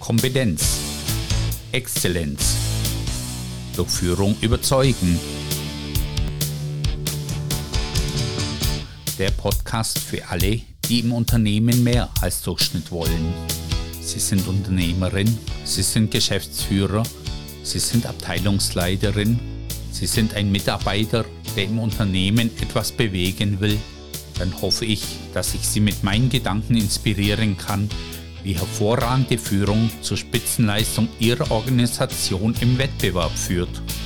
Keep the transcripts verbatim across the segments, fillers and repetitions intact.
Kompetenz, Exzellenz, durch Führung überzeugen. Der Podcast für alle, die im Unternehmen mehr als Durchschnitt wollen. Sie sind Unternehmerin, Sie sind Geschäftsführer, Sie sind Abteilungsleiterin, Sie sind ein Mitarbeiter, der im Unternehmen etwas bewegen will. Dann hoffe ich, dass ich Sie mit meinen Gedanken inspirieren kann, wie hervorragende Führung zur Spitzenleistung Ihrer Organisation im Wettbewerb führt.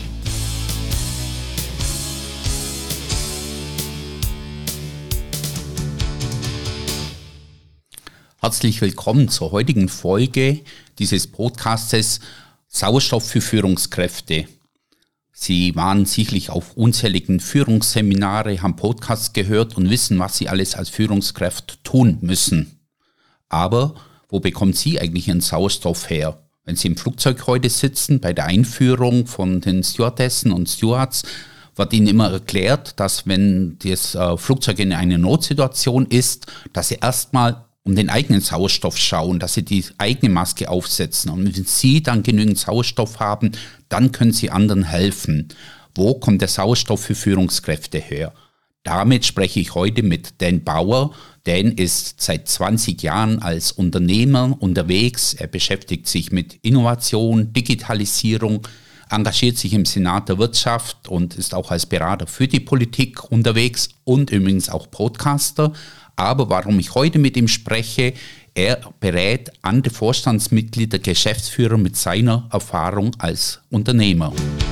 Herzlich willkommen zur heutigen Folge dieses Podcastes Sauerstoff für Führungskräfte. Sie waren sicherlich auf unzähligen Führungsseminare, haben Podcasts gehört und wissen, was Sie alles als Führungskraft tun müssen. Aber wo bekommen Sie eigentlich Ihren Sauerstoff her? Wenn Sie im Flugzeug heute sitzen, bei der Einführung von den Stewardessen und Stewards, wird Ihnen immer erklärt, dass wenn das Flugzeug in einer Notsituation ist, dass Sie erstmal um den eigenen Sauerstoff schauen, dass Sie die eigene Maske aufsetzen. Und wenn Sie dann genügend Sauerstoff haben, dann können Sie anderen helfen. Wo kommt der Sauerstoff für Führungskräfte her? Damit spreche ich heute mit Dan Bauer. Dan ist seit zwanzig Jahren als Unternehmer unterwegs. Er beschäftigt sich mit Innovation, Digitalisierung, engagiert sich im Senat der Wirtschaft und ist auch als Berater für die Politik unterwegs und übrigens auch Podcaster. Aber warum ich heute mit ihm spreche, er berät andere Vorstandsmitglieder, Geschäftsführer mit seiner Erfahrung als Unternehmer.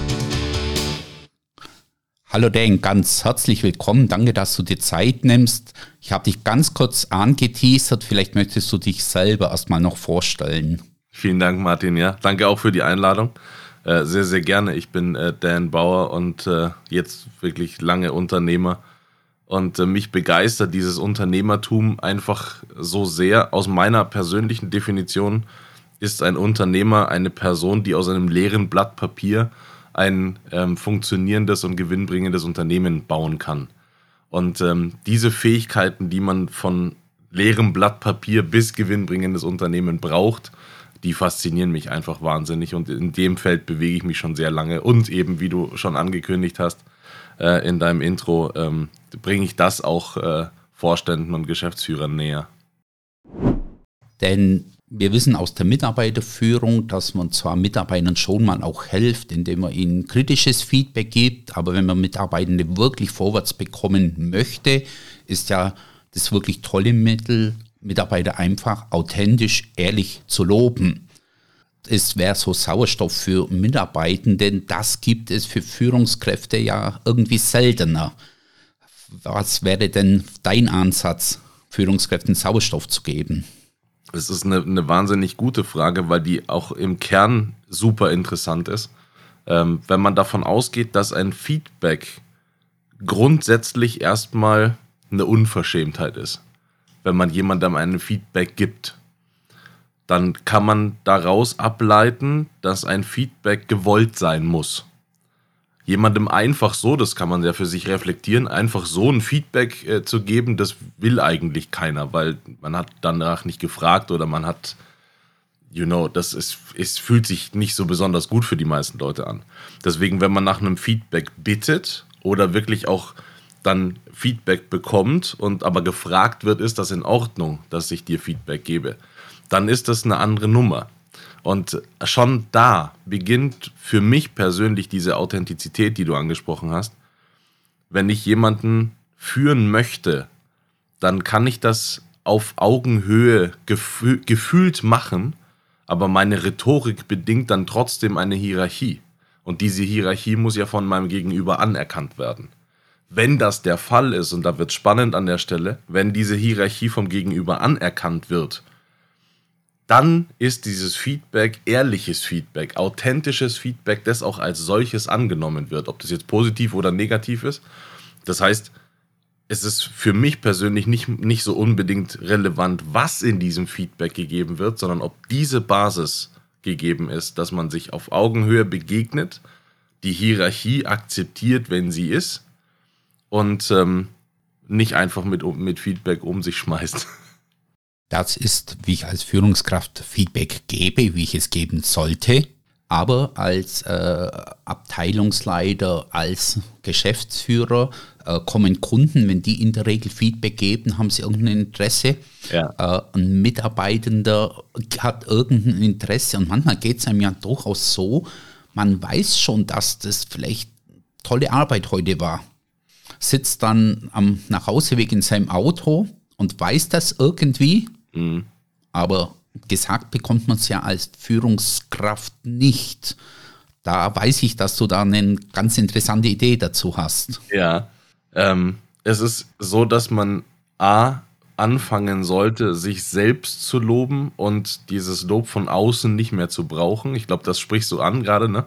Hallo Dan, ganz herzlich willkommen. Danke, dass du dir Zeit nimmst. Ich habe dich ganz kurz angeteasert. Vielleicht möchtest du dich selber erstmal noch vorstellen. Vielen Dank, Martin. Ja, danke auch für die Einladung. Äh, sehr, sehr gerne. Ich bin äh, Dan Bauer und äh, jetzt wirklich lange Unternehmer. Und äh, mich begeistert dieses Unternehmertum einfach so sehr. Aus meiner persönlichen Definition ist ein Unternehmer eine Person, die aus einem leeren Blatt Papier ein ähm, funktionierendes und gewinnbringendes Unternehmen bauen kann. Und ähm, diese Fähigkeiten, die man von leerem Blatt Papier bis gewinnbringendes Unternehmen braucht, die faszinieren mich einfach wahnsinnig. Und in dem Feld bewege ich mich schon sehr lange. Und eben, wie du schon angekündigt hast, äh, in deinem Intro, ähm, bringe ich das auch äh, Vorständen und Geschäftsführern näher. Denn wir wissen aus der Mitarbeiterführung, dass man zwar Mitarbeitern schon mal auch hilft, indem man ihnen kritisches Feedback gibt, aber wenn man Mitarbeitende wirklich vorwärts bekommen möchte, ist ja das wirklich tolle Mittel, Mitarbeiter einfach authentisch, ehrlich zu loben. Es wäre so Sauerstoff für Mitarbeitende, das gibt es für Führungskräfte ja irgendwie seltener. Was wäre denn dein Ansatz, Führungskräften Sauerstoff zu geben? Es ist eine, eine wahnsinnig gute Frage, weil die auch im Kern super interessant ist. Ähm, wenn man davon ausgeht, dass ein Feedback grundsätzlich erstmal eine Unverschämtheit ist. Wenn man jemandem ein Feedback gibt, dann kann man daraus ableiten, dass ein Feedback gewollt sein muss. Jemandem einfach so, das kann man ja für sich reflektieren, einfach so ein Feedback äh, zu geben, das will eigentlich keiner, weil man hat danach nicht gefragt oder man hat, you know, das ist, es fühlt sich nicht so besonders gut für die meisten Leute an. Deswegen, wenn man nach einem Feedback bittet oder wirklich auch dann Feedback bekommt und aber gefragt wird, ist das in Ordnung, dass ich dir Feedback gebe, dann ist das eine andere Nummer. Und schon da beginnt für mich persönlich diese Authentizität, die du angesprochen hast. Wenn ich jemanden führen möchte, dann kann ich das auf Augenhöhe gefü- gefühlt machen, aber meine Rhetorik bedingt dann trotzdem eine Hierarchie. Und diese Hierarchie muss ja von meinem Gegenüber anerkannt werden. Wenn das der Fall ist, und da wird es spannend an der Stelle, wenn diese Hierarchie vom Gegenüber anerkannt wird, dann ist dieses Feedback ehrliches Feedback, authentisches Feedback, das auch als solches angenommen wird, ob das jetzt positiv oder negativ ist. Das heißt, es ist für mich persönlich nicht, nicht so unbedingt relevant, was in diesem Feedback gegeben wird, sondern ob diese Basis gegeben ist, dass man sich auf Augenhöhe begegnet, die Hierarchie akzeptiert, wenn sie ist und ähm, nicht einfach mit, mit Feedback um sich schmeißt. Das ist, wie ich als Führungskraft Feedback gebe, wie ich es geben sollte. Aber als äh, Abteilungsleiter, als Geschäftsführer äh, kommen Kunden, wenn die in der Regel Feedback geben, haben sie irgendein Interesse. Ja. Äh, ein Mitarbeitender hat irgendein Interesse und manchmal geht es einem ja durchaus so, man weiß schon, dass das vielleicht tolle Arbeit heute war. Sitzt dann am Nachhauseweg in seinem Auto und weiß das irgendwie, mhm. aber gesagt bekommt man es ja als Führungskraft nicht. Da weiß ich, dass du da eine ganz interessante Idee dazu hast. Ja, ähm, es ist so, dass man A, anfangen sollte, sich selbst zu loben und dieses Lob von außen nicht mehr zu brauchen. Ich glaube, das sprichst du an gerade, ne?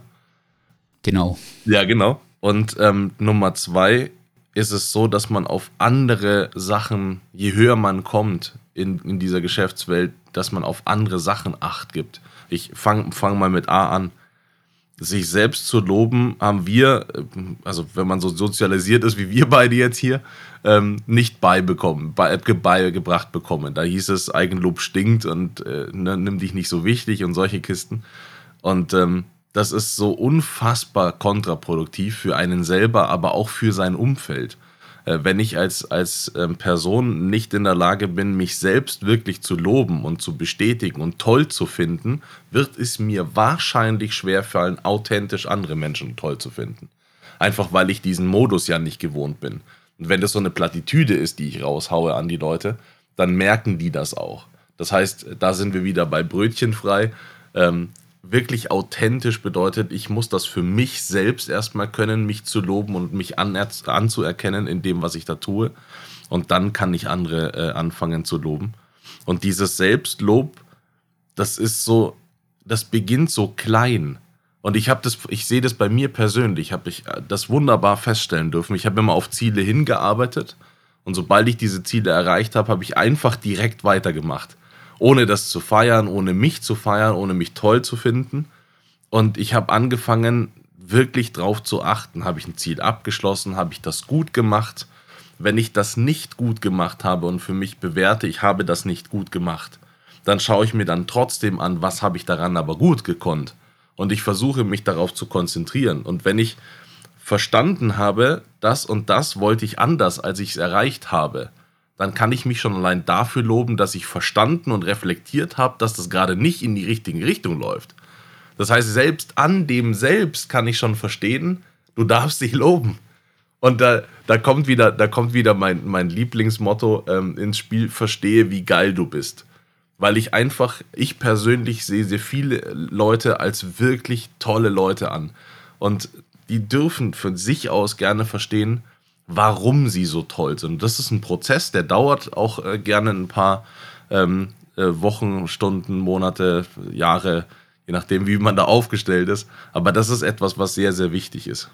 Genau. Ja, genau. Und ähm, Nummer zwei ist es so, dass man auf andere Sachen, je höher man kommt in, in dieser Geschäftswelt, dass man auf andere Sachen Acht gibt. Ich fange fang mal mit A an. Sich selbst zu loben, haben wir, also wenn man so sozialisiert ist wie wir beide jetzt hier, ähm, nicht beibekommen, bei, beigebracht bekommen. Da hieß es, Eigenlob stinkt und äh, ne, nimm dich nicht so wichtig und solche Kisten. Und ähm, das ist so unfassbar kontraproduktiv für einen selber, aber auch für sein Umfeld. Äh, wenn ich als, als ähm, Person nicht in der Lage bin, mich selbst wirklich zu loben und zu bestätigen und toll zu finden, wird es mir wahrscheinlich schwerfallen, authentisch andere Menschen toll zu finden. Einfach weil ich diesen Modus ja nicht gewohnt bin. Und wenn das so eine Plattitüde ist, die ich raushaue an die Leute, dann merken die das auch. Das heißt, da sind wir wieder bei Brötchenfrei. Ähm, wirklich authentisch bedeutet, ich muss das für mich selbst erstmal können, mich zu loben und mich an, anzuerkennen in dem, was ich da tue. Und dann kann ich andere äh, anfangen zu loben. Und dieses Selbstlob, das ist so, das beginnt so klein. Und ich habe das, ich sehe das bei mir persönlich, habe ich das wunderbar feststellen dürfen. Ich habe immer auf Ziele hingearbeitet und sobald ich diese Ziele erreicht habe, habe ich einfach direkt weitergemacht. Ohne das zu feiern, ohne mich zu feiern, ohne mich toll zu finden. Und ich habe angefangen, wirklich drauf zu achten. Habe ich ein Ziel abgeschlossen? Habe ich das gut gemacht? Wenn ich das nicht gut gemacht habe und für mich bewerte, ich habe das nicht gut gemacht, dann schaue ich mir dann trotzdem an, was habe ich daran aber gut gekonnt. Und ich versuche, mich darauf zu konzentrieren. Und wenn ich verstanden habe, das und das wollte ich anders, als ich es erreicht habe, dann kann ich mich schon allein dafür loben, dass ich verstanden und reflektiert habe, dass das gerade nicht in die richtige Richtung läuft. Das heißt, selbst an dem Selbst kann ich schon verstehen, du darfst dich loben. Und da, da kommt wieder, da kommt wieder mein, mein Lieblingsmotto ähm, ins Spiel, verstehe, wie geil du bist. Weil ich einfach, ich persönlich sehe sehr viele Leute als wirklich tolle Leute an. Und die dürfen von sich aus gerne verstehen, warum sie so toll sind. Das ist ein Prozess, der dauert auch äh, gerne ein paar ähm, äh, Wochen, Stunden, Monate, Jahre, je nachdem, wie man da aufgestellt ist. Aber das ist etwas, was sehr, sehr wichtig ist.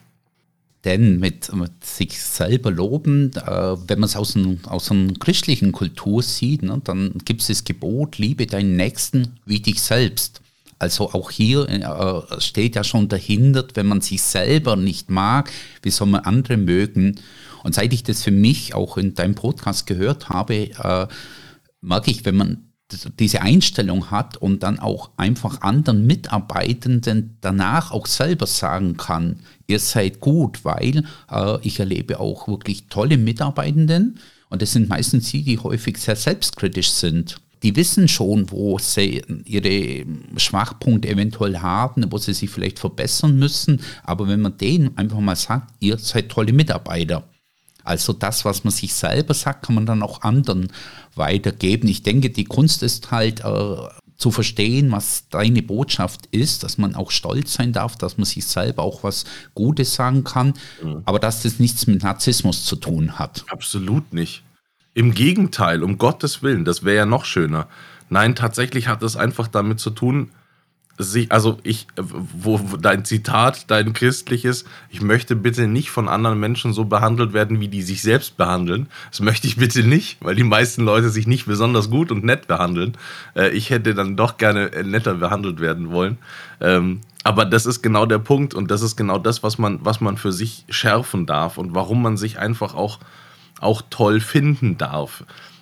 Denn mit, mit sich selber loben, äh, wenn man es aus, aus einer christlichen Kultur sieht, ne, dann gibt es das Gebot, liebe deinen Nächsten wie dich selbst. Also auch hier äh, steht ja schon dahinter, wenn man sich selber nicht mag, wie soll man andere mögen? Und seit ich das für mich auch in deinem Podcast gehört habe, äh, merke ich, wenn man diese Einstellung hat und dann auch einfach anderen Mitarbeitenden danach auch selber sagen kann, ihr seid gut, weil äh, ich erlebe auch wirklich tolle Mitarbeitenden und das sind meistens die, die häufig sehr selbstkritisch sind. Die wissen schon, wo sie ihre Schwachpunkte eventuell haben, wo sie sich vielleicht verbessern müssen, aber wenn man denen einfach mal sagt, ihr seid tolle Mitarbeiter, also das, was man sich selber sagt, kann man dann auch anderen weitergeben. Ich denke, die Kunst ist halt äh, zu verstehen, was deine Botschaft ist, dass man auch stolz sein darf, dass man sich selber auch was Gutes sagen kann, mhm. aber dass das nichts mit Narzissmus zu tun hat. Absolut nicht. Im Gegenteil, um Gottes Willen, das wäre ja noch schöner. Nein, tatsächlich hat es einfach damit zu tun, sich, also ich, wo, wo dein Zitat, dein christliches, ich möchte bitte nicht von anderen Menschen so behandelt werden, wie die sich selbst behandeln. Das möchte ich bitte nicht, weil die meisten Leute sich nicht besonders gut und nett behandeln. Äh, ich hätte dann doch gerne netter behandelt werden wollen. Ähm, aber das ist genau der Punkt und das ist genau das, was man, was man für sich schärfen darf und warum man sich einfach auch, auch toll finden darf.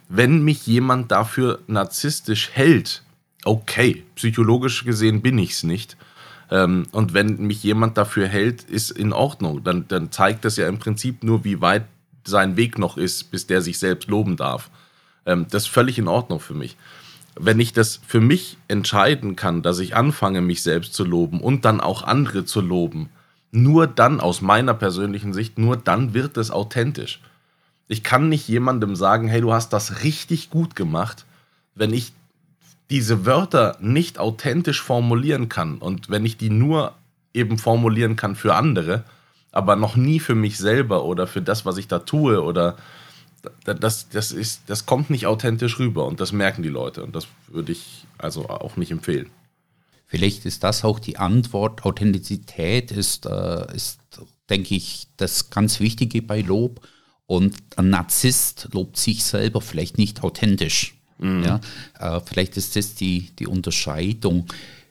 wenn mich jemand dafür narzisstisch hält, okay, psychologisch gesehen bin ich es nicht. Ähm, und wenn mich jemand dafür hält, ist in Ordnung. Dann, dann zeigt das ja im Prinzip nur, wie weit sein Weg noch ist, bis der sich selbst loben darf. Ähm, das ist völlig in Ordnung für mich. Wenn ich das für mich entscheiden kann, dass ich anfange, mich selbst zu loben und dann auch andere zu loben, nur dann, aus meiner persönlichen Sicht, nur dann wird es authentisch. Ich kann nicht jemandem sagen, hey, du hast das richtig gut gemacht, wenn ich diese Wörter nicht authentisch formulieren kann und wenn ich die nur eben formulieren kann für andere, aber noch nie für mich selber oder für das, was ich da tue oder das, das, ist, das kommt nicht authentisch rüber und das merken die Leute und das würde ich also auch nicht empfehlen. Vielleicht ist das auch die Antwort. Authentizität ist, äh, ist, denke ich, das ganz Wichtige bei Lob. Und ein Narzisst lobt sich selber vielleicht nicht authentisch. Mhm. Ja? Äh, vielleicht ist das die, die Unterscheidung.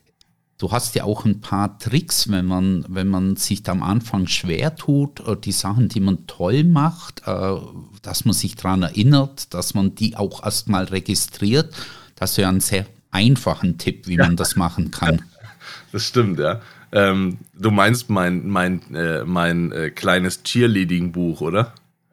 Du hast ja auch ein paar Tricks, wenn man, wenn man sich da am Anfang schwer tut, äh, die Sachen, die man toll macht, äh, dass man sich daran erinnert, dass man die auch erstmal registriert. Das ist ja ein sehr einfachen Tipp, wie man das machen kann. Das stimmt, ja. Ähm, du meinst mein, mein, äh, mein äh, kleines Cheerleading-Buch, oder?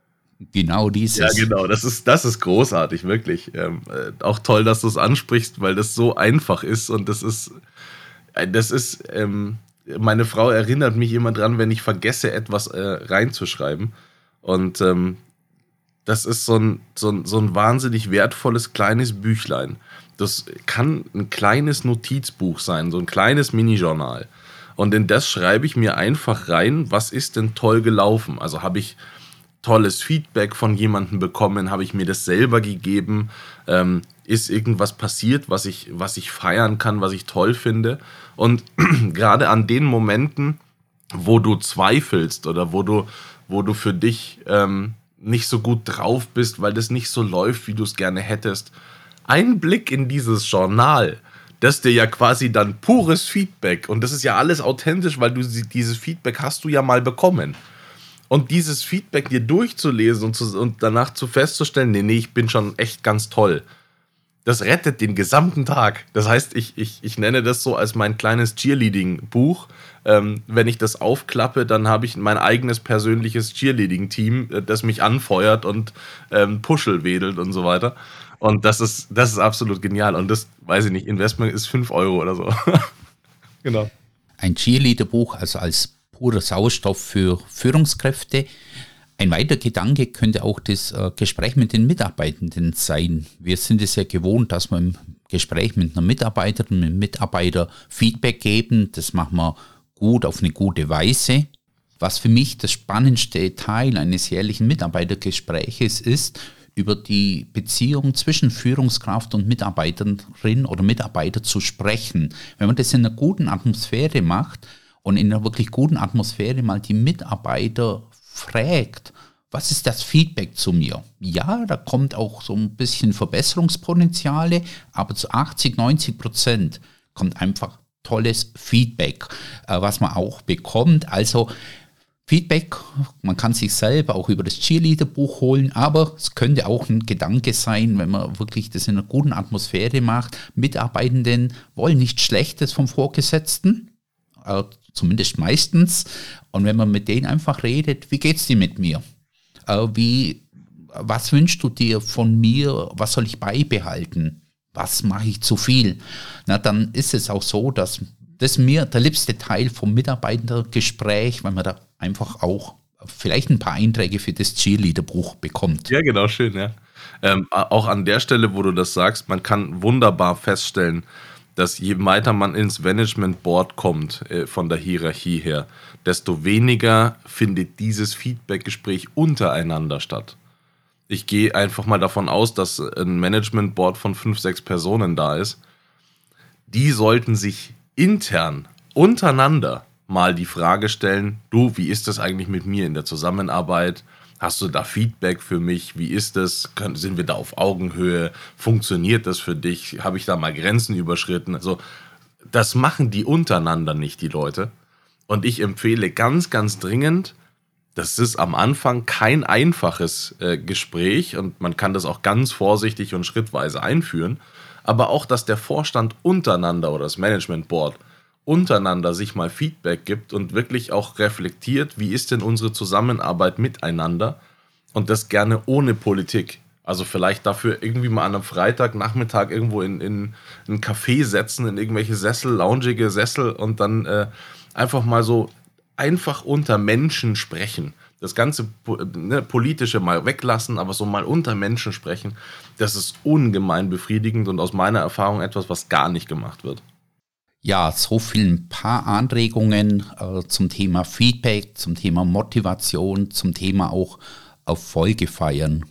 Genau dieses. Ja, genau. Das ist, das ist großartig, wirklich. Ähm, äh, auch toll, dass du es ansprichst, weil das so einfach ist und das ist, äh, das ist, ähm, meine Frau erinnert mich immer dran, wenn ich vergesse, etwas äh, reinzuschreiben. Und ähm, das ist so ein, so, ein, so ein wahnsinnig wertvolles kleines Büchlein. Das kann ein kleines Notizbuch sein, so ein kleines Mini-Journal. Und in das schreibe ich mir einfach rein, was ist denn toll gelaufen? Also habe ich tolles Feedback von jemandem bekommen, habe ich mir das selber gegeben, ähm, ist irgendwas passiert, was ich, was ich feiern kann, was ich toll finde. Und gerade an den Momenten, wo du zweifelst oder wo du, wo du für dich ähm, nicht so gut drauf bist, weil das nicht so läuft, wie du es gerne hättest, ein Blick in dieses Journal, das dir ja quasi dann pures Feedback, und das ist ja alles authentisch, weil du dieses Feedback hast du ja mal bekommen. Und dieses Feedback dir durchzulesen und, zu, und danach zu festzustellen, nee, nee, ich bin schon echt ganz toll, das rettet den gesamten Tag. Das heißt, ich, ich, ich nenne das so als mein kleines Cheerleading-Buch. Ähm, wenn ich das aufklappe, dann habe ich mein eigenes persönliches Cheerleading-Team, das mich anfeuert und ähm, Puschel wedelt und so weiter. Und das ist, das ist absolut genial. Und das, weiß ich nicht, Investment ist fünf Euro oder so. Genau. Ein Cheerleader-Buch, also als purer Sauerstoff für Führungskräfte. Ein weiterer Gedanke könnte auch das äh, Gespräch mit den Mitarbeitenden sein. Wir sind es ja gewohnt, dass wir im Gespräch mit einer Mitarbeiterin, mit einem Mitarbeiter Feedback geben. Das machen wir gut, auf eine gute Weise. Was für mich das spannendste Teil eines jährlichen Mitarbeitergespräches ist, über die Beziehung zwischen Führungskraft und Mitarbeiterin oder Mitarbeiter zu sprechen. Wenn man das in einer guten Atmosphäre macht und in einer wirklich guten Atmosphäre mal die Mitarbeiter fragt, was ist das Feedback zu mir? Ja, da kommt auch so ein bisschen Verbesserungspotenziale, aber zu achtzig, neunzig Prozent kommt einfach tolles Feedback, was man auch bekommt. Also Feedback, man kann sich selber auch über das Cheerleader-Buch holen, aber es könnte auch ein Gedanke sein, wenn man wirklich das in einer guten Atmosphäre macht. Mitarbeitenden wollen nichts Schlechtes vom Vorgesetzten, äh, zumindest meistens. Und wenn man mit denen einfach redet, wie geht's dir mit mir? Äh, wie, was wünschst du dir von mir? Was soll ich beibehalten? Was mache ich zu viel? Na, dann ist es auch so, dass das mir der liebste Teil vom Mitarbeitergespräch, weil man da einfach auch vielleicht ein paar Einträge für das Cheerleader-Buch bekommt. Ja, genau, schön, ja. Ähm, auch an der Stelle, wo du das sagst, man kann wunderbar feststellen, dass je weiter man ins Management Board kommt, äh, von der Hierarchie her, desto weniger findet dieses Feedback-Gespräch untereinander statt. Ich gehe einfach mal davon aus, dass ein Management Board von fünf, sechs Personen da ist. Die sollten sich intern, untereinander mal die Frage stellen, du, wie ist das eigentlich mit mir in der Zusammenarbeit? Hast du da Feedback für mich? Wie ist das? Sind wir da auf Augenhöhe? Funktioniert das für dich? Habe ich da mal Grenzen überschritten? Also, das machen die untereinander nicht, die Leute. Und ich empfehle ganz, ganz dringend, Das ist am Anfang kein einfaches äh, Gespräch und man kann das auch ganz vorsichtig und schrittweise einführen. Aber auch, dass der Vorstand untereinander oder das Management Board untereinander sich mal Feedback gibt und wirklich auch reflektiert, wie ist denn unsere Zusammenarbeit miteinander und das gerne ohne Politik. Also vielleicht dafür irgendwie mal an einem Freitagnachmittag irgendwo in, in ein Café setzen, in irgendwelche Sessel, loungige Sessel und dann äh, einfach mal so einfach unter Menschen sprechen. Das ganze ne, Politische mal weglassen, aber so mal unter Menschen sprechen, das ist ungemein befriedigend und aus meiner Erfahrung etwas, was gar nicht gemacht wird. Ja, so viel ein paar Anregungen äh, zum Thema Feedback, zum Thema Motivation, zum Thema auch Erfolge feiern.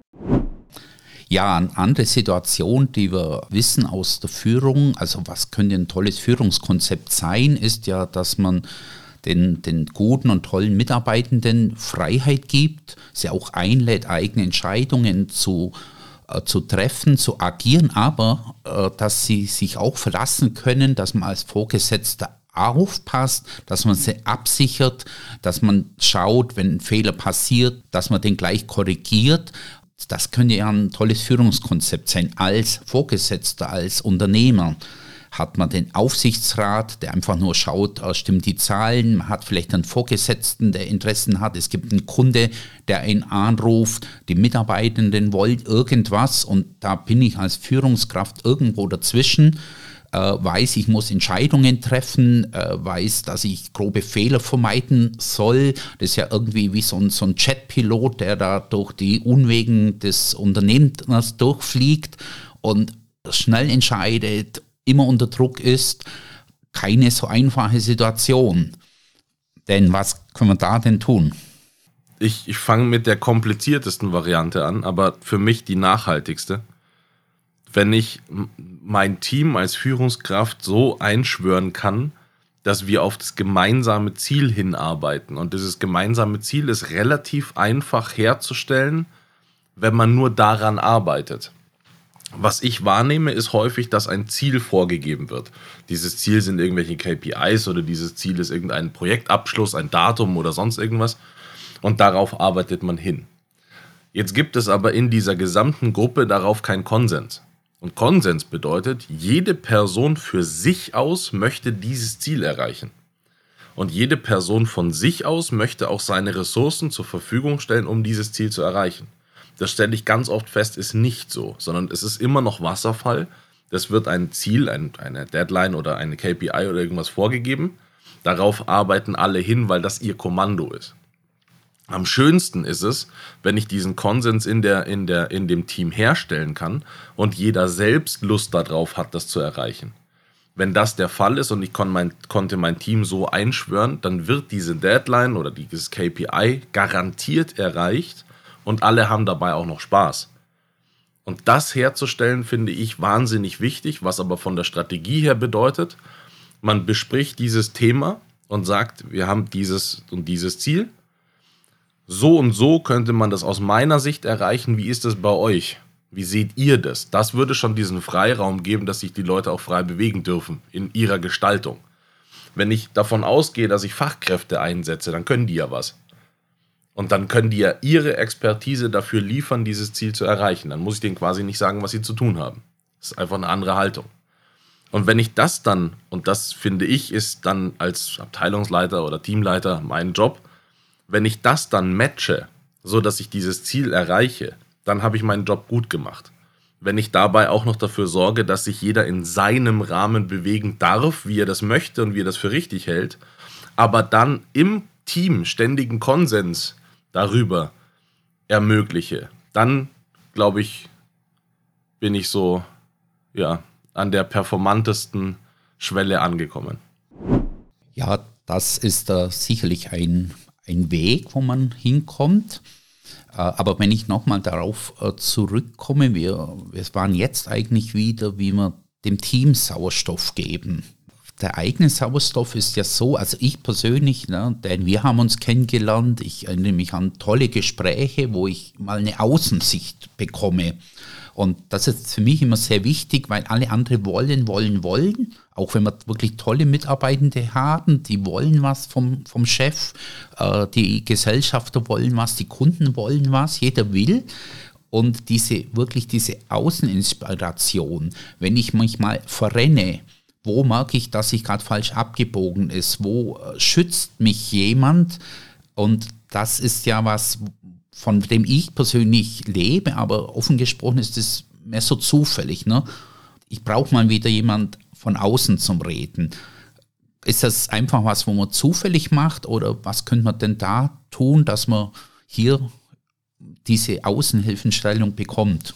Ja, eine andere Situation, die wir wissen aus der Führung, also was könnte ein tolles Führungskonzept sein, ist ja, dass man den, den guten und tollen Mitarbeitenden Freiheit gibt, sie auch einlädt, eigene Entscheidungen zu, äh, zu treffen, zu agieren, aber äh, dass sie sich auch verlassen können, dass man als Vorgesetzter aufpasst, dass man sie absichert, dass man schaut, wenn ein Fehler passiert, dass man den gleich korrigiert. Das könnte ja ein tolles Führungskonzept sein. Als Vorgesetzter, als Unternehmer hat man den Aufsichtsrat, der einfach nur schaut, stimmt die Zahlen. Man hat vielleicht einen Vorgesetzten, der Interessen hat. Es gibt einen Kunde, der einen anruft. Die Mitarbeitenden wollen irgendwas und da bin ich als Führungskraft irgendwo dazwischen. Äh, weiß, ich muss Entscheidungen treffen, äh, weiß, dass ich grobe Fehler vermeiden soll. Das ist ja irgendwie wie so ein, so ein Jetpilot, der da durch die Unwegen des Unternehmens durchfliegt und schnell entscheidet, immer unter Druck ist. Keine so einfache Situation. Denn was können wir da denn tun? Ich, ich fange mit der kompliziertesten Variante an, aber für mich die nachhaltigste. Wenn ich mein Team als Führungskraft so einschwören kann, dass wir auf das gemeinsame Ziel hinarbeiten. Und dieses gemeinsame Ziel ist relativ einfach herzustellen, wenn man nur daran arbeitet. Was ich wahrnehme, ist häufig, dass ein Ziel vorgegeben wird. Dieses Ziel sind irgendwelche K P Is oder dieses Ziel ist irgendein Projektabschluss, ein Datum oder sonst irgendwas. Und darauf arbeitet man hin. Jetzt gibt es aber in dieser gesamten Gruppe darauf keinen Konsens. Und Konsens bedeutet, jede Person für sich aus möchte dieses Ziel erreichen. Und jede Person von sich aus möchte auch seine Ressourcen zur Verfügung stellen, um dieses Ziel zu erreichen. Das stelle ich ganz oft fest, ist nicht so, sondern es ist immer noch Wasserfall. Das wird ein Ziel, ein, eine Deadline oder eine K P I oder irgendwas vorgegeben. Darauf arbeiten alle hin, weil das ihr Kommando ist. Am schönsten ist es, wenn ich diesen Konsens in, der, in, der, in dem Team herstellen kann und jeder selbst Lust darauf hat, das zu erreichen. Wenn das der Fall ist und ich kon mein, konnte mein Team so einschwören, dann wird diese Deadline oder dieses K P I garantiert erreicht und alle haben dabei auch noch Spaß. Und das herzustellen, finde ich wahnsinnig wichtig, was aber von der Strategie her bedeutet, man bespricht dieses Thema und sagt, wir haben dieses und dieses Ziel. So und so könnte man das aus meiner Sicht erreichen. Wie ist das bei euch? Wie seht ihr das? Das würde schon diesen Freiraum geben, dass sich die Leute auch frei bewegen dürfen in ihrer Gestaltung. Wenn ich davon ausgehe, dass ich Fachkräfte einsetze, dann können die ja was. Und dann können die ja ihre Expertise dafür liefern, dieses Ziel zu erreichen. Dann muss ich denen quasi nicht sagen, was sie zu tun haben. Das ist einfach eine andere Haltung. Und wenn ich das dann, und das finde ich, ist dann als Abteilungsleiter oder Teamleiter mein Job, wenn ich das dann matche, so dass ich dieses Ziel erreiche, dann habe ich meinen Job gut gemacht. Wenn ich dabei auch noch dafür sorge, dass sich jeder in seinem Rahmen bewegen darf, wie er das möchte und wie er das für richtig hält, aber dann im Team ständigen Konsens darüber ermögliche, dann, glaube ich, bin ich so, ja, an der performantesten Schwelle angekommen. Ja, das ist äh, sicherlich ein, ein Weg, wo man hinkommt. Äh, aber wenn ich nochmal darauf äh, zurückkomme, wir, wir waren jetzt eigentlich wieder, wie wir dem Team Sauerstoff geben. Der eigene Sauerstoff ist ja so, also ich persönlich, ne, denn wir haben uns kennengelernt, ich erinnere mich an tolle Gespräche, wo ich mal eine Außensicht bekomme. Und das ist für mich immer sehr wichtig, weil alle anderen wollen, wollen, wollen. Auch wenn wir wirklich tolle Mitarbeitende haben, die wollen was vom, vom Chef, äh, die Gesellschafter wollen was, die Kunden wollen was, jeder will. Und diese wirklich diese Außeninspiration, wenn ich mich mal verrenne, wo merke ich, dass ich gerade falsch abgebogen ist, wo äh, schützt mich jemand? Und das ist ja was, von dem ich persönlich lebe, aber offen gesprochen ist es mehr so zufällig. Ne? Ich brauche mal wieder jemand von außen zum Reden. Ist das einfach was, wo man zufällig macht oder was könnte man denn da tun, dass man hier diese Außenhilfenstellung bekommt?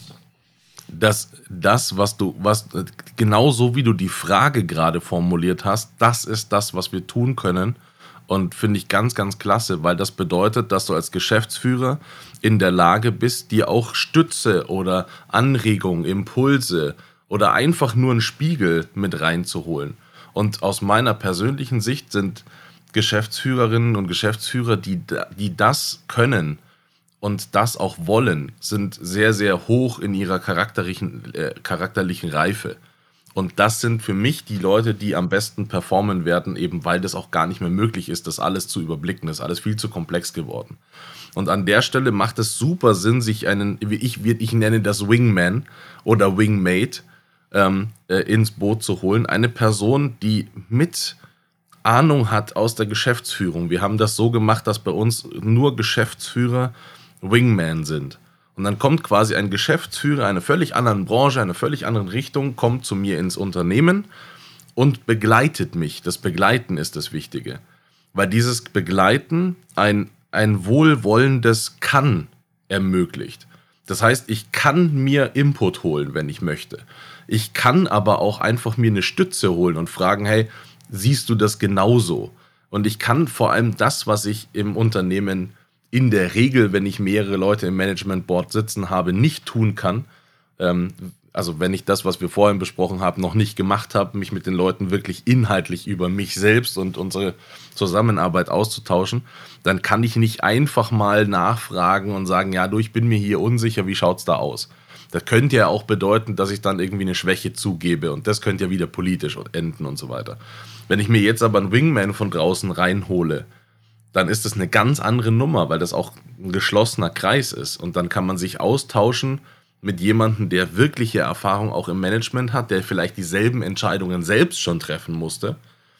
Das, das, was du, was, genau so wie du die Frage gerade formuliert hast, das ist das, was wir tun können. Und finde ich ganz, ganz klasse, weil das bedeutet, dass du als Geschäftsführer in der Lage bist, dir auch Stütze oder Anregungen, Impulse oder einfach nur einen Spiegel mit reinzuholen. Und aus meiner persönlichen Sicht sind Geschäftsführerinnen und Geschäftsführer, die, die das können und das auch wollen, sind sehr, sehr hoch in ihrer charakterlichen, äh, charakterlichen Reife. Und das sind für mich die Leute, die am besten performen werden, eben weil das auch gar nicht mehr möglich ist, das alles zu überblicken. Das ist alles viel zu komplex geworden. Und an der Stelle macht es super Sinn, sich einen, wie ich, ich nenne das Wingman oder Wingmate, ähm, äh, ins Boot zu holen. Eine Person, die mit Ahnung hat aus der Geschäftsführung. Wir haben das so gemacht, dass bei uns nur Geschäftsführer Wingman sind. Und dann kommt quasi ein Geschäftsführer einer völlig anderen Branche, einer völlig anderen Richtung, kommt zu mir ins Unternehmen und begleitet mich. Das Begleiten ist das Wichtige. Weil dieses Begleiten ein, ein wohlwollendes Kann ermöglicht. Das heißt, ich kann mir Input holen, wenn ich möchte. Ich kann aber auch einfach mir eine Stütze holen und fragen, hey, siehst du das genauso? Und ich kann vor allem das, was ich im Unternehmen in der Regel, wenn ich mehrere Leute im Management Board sitzen habe, nicht tun kann, ähm, also wenn ich das, was wir vorhin besprochen haben, noch nicht gemacht habe, mich mit den Leuten wirklich inhaltlich über mich selbst und unsere Zusammenarbeit auszutauschen, dann kann ich nicht einfach mal nachfragen und sagen, ja du, ich bin mir hier unsicher, wie schaut's da aus? Das könnte ja auch bedeuten, dass ich dann irgendwie eine Schwäche zugebe und das könnte ja wieder politisch enden und so weiter. Wenn ich mir jetzt aber einen Wingman von draußen reinhole, dann ist das eine ganz andere Nummer, weil das auch ein geschlossener Kreis ist. Und dann kann man sich austauschen mit jemandem, der wirkliche Erfahrung auch im Management hat, der vielleicht dieselben Entscheidungen selbst schon treffen musste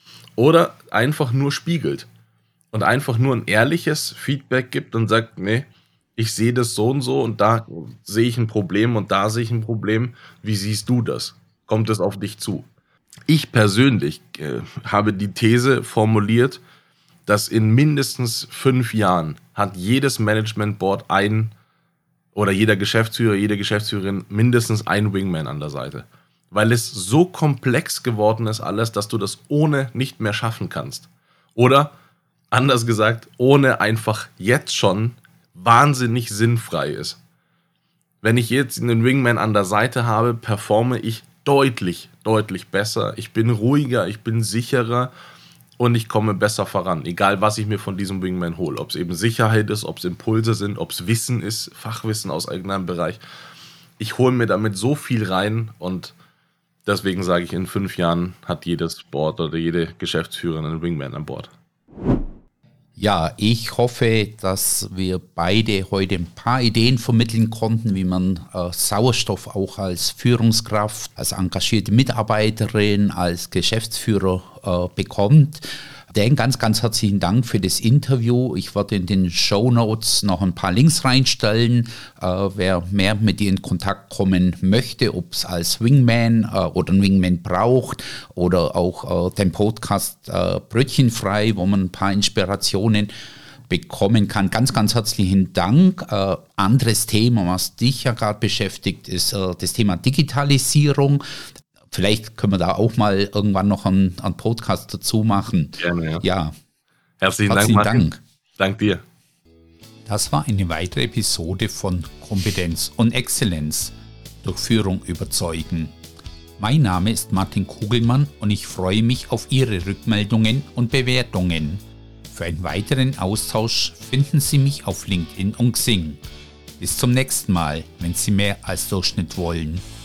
oder einfach nur spiegelt und einfach nur ein ehrliches Feedback gibt und sagt, nee, ich sehe das so und so und da sehe ich ein Problem und da sehe ich ein Problem. Wie siehst du das? Kommt es auf dich zu? Ich persönlich äh, habe die These formuliert, dass in mindestens fünf Jahren hat jedes Management Board ein oder jeder Geschäftsführer, jede Geschäftsführerin mindestens ein Wingman an der Seite. Weil es so komplex geworden ist alles, dass du das ohne nicht mehr schaffen kannst. Oder, anders gesagt, ohne einfach jetzt schon wahnsinnig sinnfrei ist. Wenn ich jetzt einen Wingman an der Seite habe, performe ich deutlich, deutlich besser. Ich bin ruhiger, ich bin sicherer. Und ich komme besser voran, egal was ich mir von diesem Wingman hole. Ob es eben Sicherheit ist, ob es Impulse sind, ob es Wissen ist, Fachwissen aus irgendeinem Bereich. Ich hole mir damit so viel rein und deswegen sage ich, in fünf Jahren hat jedes Board oder jede Geschäftsführerin einen Wingman an Bord. Ja, ich hoffe, dass wir beide heute ein paar Ideen vermitteln konnten, wie man äh, Sauerstoff auch als Führungskraft, als engagierte Mitarbeiterin, als Geschäftsführer äh, bekommt. Dan, ganz, ganz herzlichen Dank für das Interview. Ich werde in den Shownotes noch ein paar Links reinstellen. Äh, wer mehr mit dir in Kontakt kommen möchte, ob es als Wingman äh, oder ein Wingman braucht oder auch äh, den Podcast äh, Brötchenfrei, wo man ein paar Inspirationen bekommen kann. Ganz, ganz herzlichen Dank. Äh, anderes Thema, was dich ja gerade beschäftigt, ist äh, das Thema Digitalisierung. Vielleicht können wir da auch mal irgendwann noch einen, einen Podcast dazu machen. Gerne, ja. ja. Herzlichen, Herzlichen Dank, Martin. Dank. Dank dir. Das war eine weitere Episode von Kompetenz und Exzellenz durch Führung überzeugen. Mein Name ist Martin Kugelmann und ich freue mich auf Ihre Rückmeldungen und Bewertungen. Für einen weiteren Austausch finden Sie mich auf LinkedIn und Xing. Bis zum nächsten Mal, wenn Sie mehr als Durchschnitt wollen.